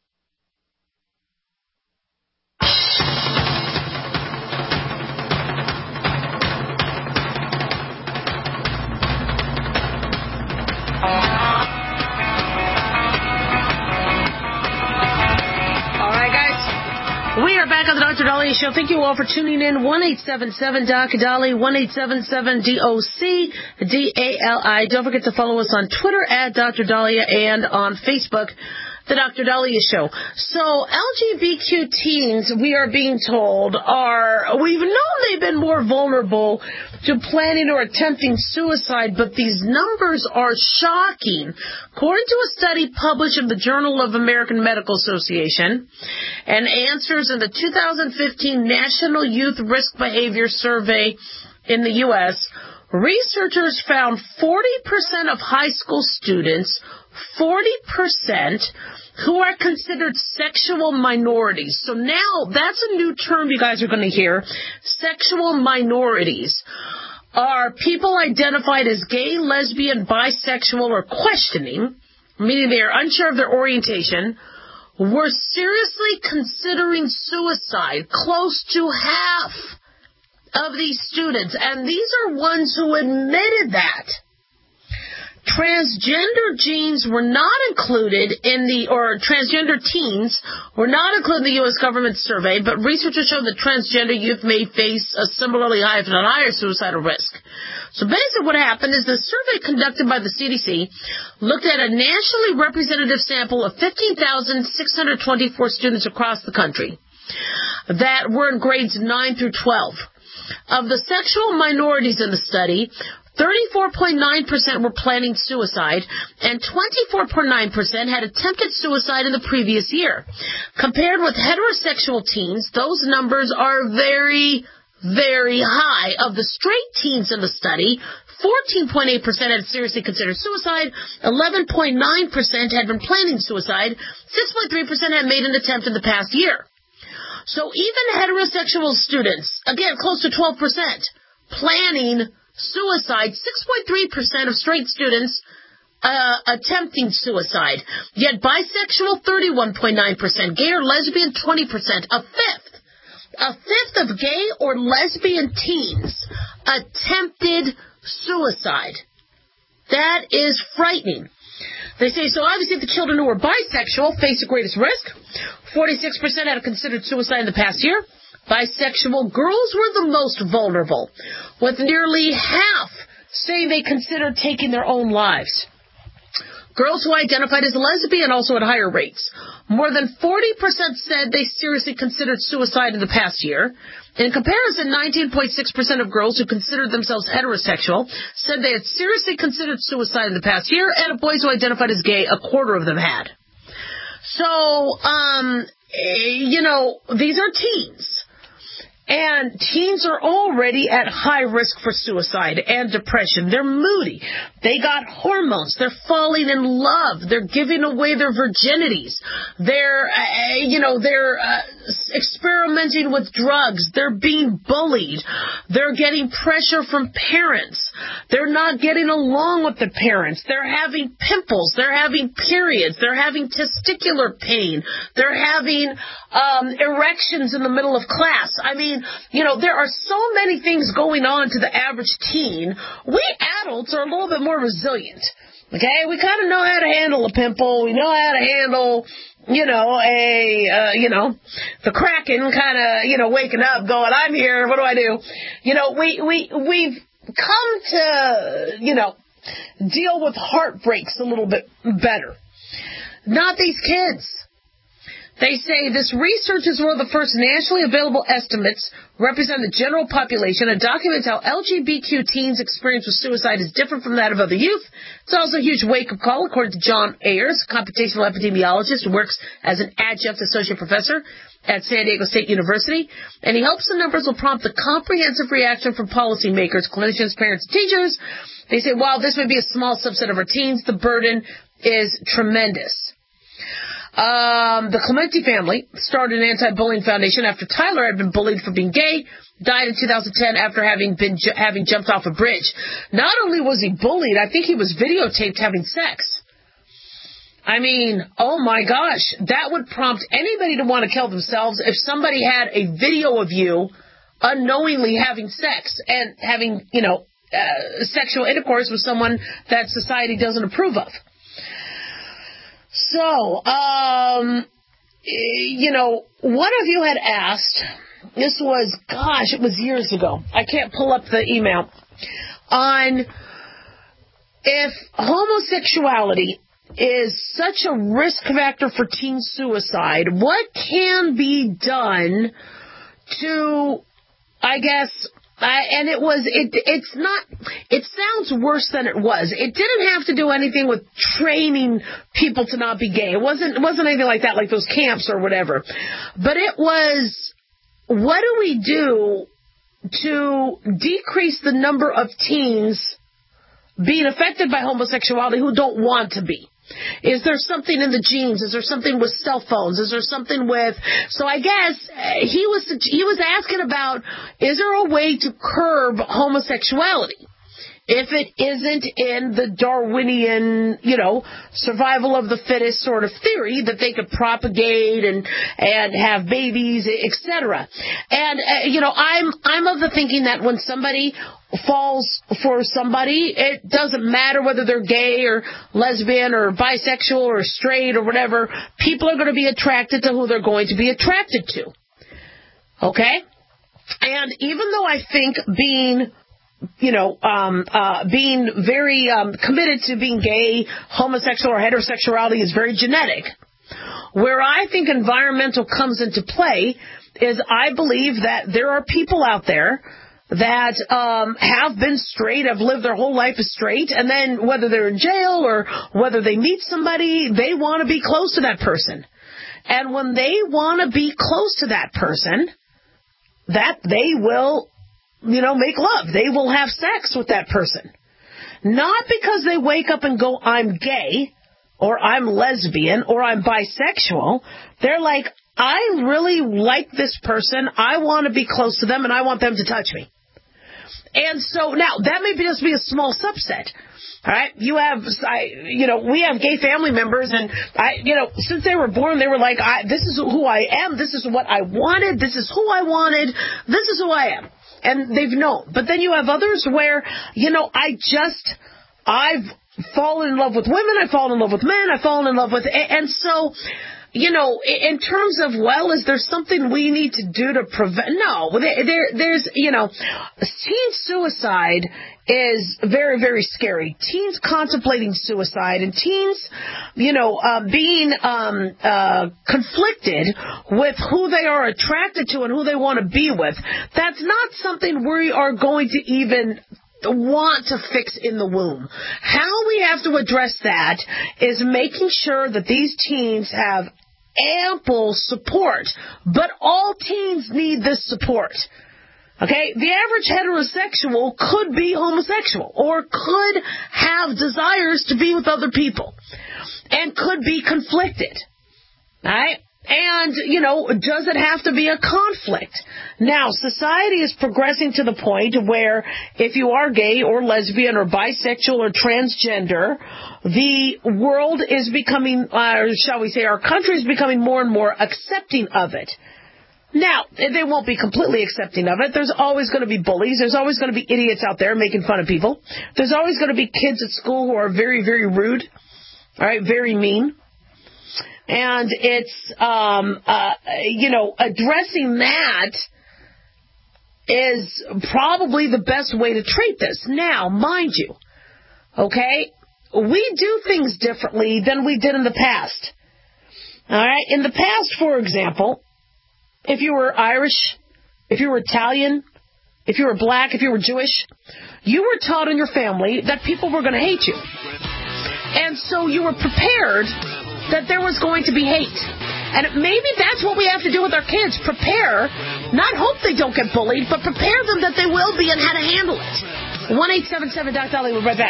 We are back on the Doctor Dahlia Show. Thank you all for tuning in. one eight seven seven D O C D A L I, one eight seven seven D O C D A L I. Don't forget to follow us on Twitter at Doctor Dahlia and on Facebook, The Doctor Dahlia Show. So L G B T Q teens, we are being told, are, we've known they've been more vulnerable to planning or attempting suicide, but these numbers are shocking. According to a study published in the Journal of American Medical Association and answers in the two thousand fifteen National Youth Risk Behavior Survey in the U S, researchers found forty percent of high school students, forty percent who are considered sexual minorities. So now that's a new term you guys are going to hear. Sexual minorities are people identified as gay, lesbian, bisexual, or questioning, meaning they are unsure of their orientation, were seriously considering suicide. Close to half of these students, and these are ones who admitted that. Transgender genes were not included in the, or transgender teens were not included in the U S government survey, but researchers show that transgender youth may face a similarly high, if not higher, suicidal risk. So basically what happened is the survey conducted by the C D C looked at a nationally representative sample of fifteen thousand six hundred twenty-four students across the country that were in grades nine through twelve. Of the sexual minorities in the study, thirty-four point nine percent were planning suicide, and twenty-four point nine percent had attempted suicide in the previous year. Compared with heterosexual teens, those numbers are very, very high. Of the straight teens in the study, fourteen point eight percent had seriously considered suicide, eleven point nine percent had been planning suicide, six point three percent had made an attempt in the past year. So even heterosexual students, again, close to twelve percent, planning suicide, six point three percent of straight students uh, attempting suicide. Yet bisexual, thirty-one point nine percent. Gay or lesbian, twenty percent. A fifth. A fifth of gay or lesbian teens attempted suicide. That is frightening. They say, so obviously the children who are bisexual face the greatest risk. forty-six percent had considered suicide in the past year. Bisexual girls were the most vulnerable, with nearly half saying they considered taking their own lives. Girls who identified as lesbian also had higher rates. More than forty percent said they seriously considered suicide in the past year. In comparison, nineteen point six percent of girls who considered themselves heterosexual said they had seriously considered suicide in the past year, and of boys who identified as gay, a quarter of them had. So, um, you know, these are teens. And teens are already at high risk for suicide and depression. They're moody. They got hormones. They're falling in love. They're giving away their virginities. They're, uh, you know, they're uh, experimenting with drugs. They're being bullied. They're getting pressure from parents. They're not getting along with the parents. They're having pimples. They're having periods. They're having testicular pain. They're having um, erections in the middle of class. I mean, you know, there are so many things going on to the average teen. We adults are a little bit more resilient. Okay? We kind of know how to handle a pimple. We know how to handle, you know, a, uh, you know, the Kraken kind of, you know, waking up going, I'm here. What do I do? You know, we, we, we've come to, you know, deal with heartbreaks a little bit better. Not these kids. They say this research is one of the first nationally available estimates representing the general population and documents how L G B T Q teens' experience with suicide is different from that of other youth. It's also a huge wake-up call, according to John Ayers, a computational epidemiologist who works as an adjunct associate professor at San Diego State University. And he hopes the numbers will prompt a comprehensive reaction from policymakers, clinicians, parents, and teachers. They say, while this may be a small subset of our teens, the burden is tremendous. Um, the Clementi family started an anti-bullying foundation after Tyler had been bullied for being gay, died in two thousand ten after having been ju- having jumped off a bridge. Not only was he bullied, I think he was videotaped having sex. I mean, oh my gosh, that would prompt anybody to want to kill themselves if somebody had a video of you unknowingly having sex and having, you know, uh, sexual intercourse with someone that society doesn't approve of. So, um, you know, one of you had asked, this was, gosh, it was years ago. I can't pull up the email, on if homosexuality is such a risk factor for teen suicide, what can be done to, I guess, Uh, and it was, it, it's not, it sounds worse than it was. It didn't have to do anything with training people to not be gay. It wasn't, it wasn't anything like that, like those camps or whatever. But it was, what do we do to decrease the number of teens being affected by homosexuality who don't want to be? Is there something in the genes? Is there something with cell phones? Is there something with... So I guess he was he was asking about, is there a way to curb homosexuality if it isn't in the Darwinian, you know, survival of the fittest sort of theory that they could propagate and and have babies, et cetera. And uh, you know, I'm I'm of the thinking that when somebody falls for somebody, it doesn't matter whether they're gay or lesbian or bisexual or straight or whatever. People are going to be attracted to who they're going to be attracted to. Okay? And even though I think being you know, um, uh, being very um, committed to being gay, homosexual, or heterosexuality is very genetic. Where I think environmental comes into play is I believe that there are people out there that um, have been straight, have lived their whole life as straight, and then whether they're in jail or whether they meet somebody, they want to be close to that person. And when they want to be close to that person, that they will... you know, make love. They will have sex with that person. Not because they wake up and go, I'm gay, or I'm lesbian, or I'm bisexual. They're like, I really like this person. I want to be close to them, and I want them to touch me. And so, now, that may just be a small subset. All right, you have, I, you know, we have gay family members, and I, you know, since they were born, they were like, I, this is who I am, this is what I wanted, this is who I wanted, this is who I am. And they've known. But then you have others where, you know, I just, I've fallen in love with women, I've fallen in love with men, I've fallen in love with, and so, you know, in terms of, well, is there something we need to do to prevent? No, there, there's, you know, teen suicide is very, very scary. Teens contemplating suicide and teens, you know, uh, being um, uh, conflicted with who they are attracted to and who they want to be with. That's not something we are going to even want to fix in the womb. How we have to address that is making sure that these teens have ample support. But all teens need this support. Okay? The average heterosexual could be homosexual or could have desires to be with other people and could be conflicted. All right? And, you know, does it have to be a conflict? Now, society is progressing to the point where if you are gay or lesbian or bisexual or transgender, the world is becoming, uh, shall we say, our country is becoming more and more accepting of it. Now, they won't be completely accepting of it. There's always going to be bullies. There's always going to be idiots out there making fun of people. There's always going to be kids at school who are very, very rude, all right, very mean. And it's, um, uh, you know, addressing that is probably the best way to treat this. Now, mind you, okay, we do things differently than we did in the past. All right? In the past, for example, if you were Irish, if you were Italian, if you were black, if you were Jewish, you were taught in your family that people were going to hate you. And so you were prepared that there was going to be hate. And maybe that's what we have to do with our kids. Prepare, not hope they don't get bullied, but prepare them that they will be and how to handle it. one eight seven seven Doc Dolly, we'll be right back.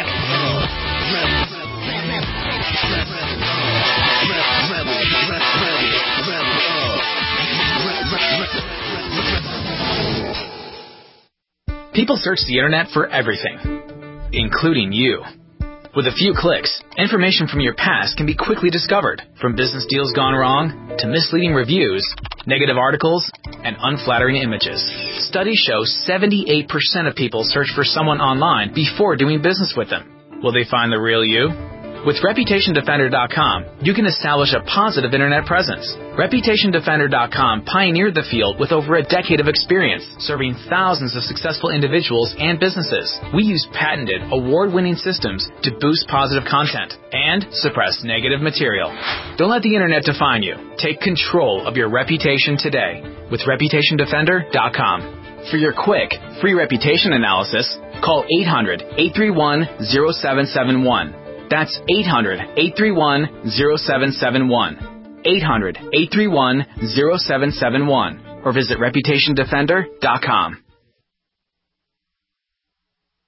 People search the internet for everything, including you. With a few clicks, information from your past can be quickly discovered, from business deals gone wrong to misleading reviews, negative articles, and unflattering images. Studies show seventy-eight percent of people search for someone online before doing business with them. Will they find the real you? With Reputation Defender dot com, you can establish a positive internet presence. Reputation Defender dot com pioneered the field with over a decade of experience, serving thousands of successful individuals and businesses. We use patented, award-winning systems to boost positive content and suppress negative material. Don't let the internet define you. Take control of your reputation today with Reputation Defender dot com. For your quick, free reputation analysis, call eight hundred, eight three one, zero seven seven one. That's eight hundred, eight three one, zero seven seven one. eight hundred, eight three one, zero seven seven one. Or visit Reputation Defender dot com.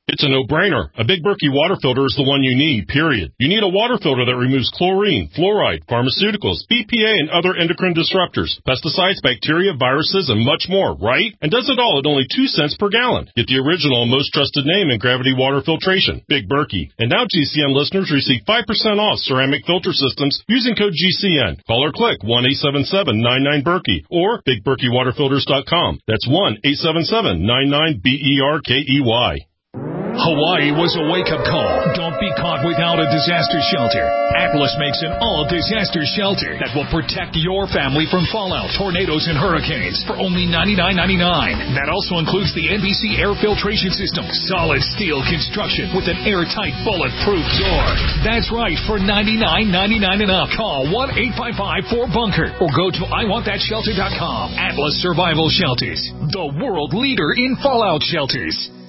It's a no-brainer. A Big Berkey water filter is the one you need, period. You need a water filter that removes chlorine, fluoride, pharmaceuticals, B P A, and other endocrine disruptors, pesticides, bacteria, viruses, and much more, right? And does it all at only two cents per gallon. Get the original and most trusted name in gravity water filtration, Big Berkey. And now G C N listeners receive five percent off ceramic filter systems using code G C N. Call or click one eight seven seven nine nine Berkey or big berkey water filters dot com. That's one eight seven seven nine nine B E R K E Y. Hawaii was a wake-up call. Don't be caught without a disaster shelter. Atlas makes an all-disaster shelter that will protect your family from fallout, tornadoes, and hurricanes for only ninety-nine ninety-nine. That also includes the N B C air filtration system, solid steel construction with an airtight, bulletproof door. That's right, for ninety-nine ninety-nine and up. Call one eight five five four bunker or go to I want that shelter dot com. Atlas Survival Shelters, the world leader in fallout shelters.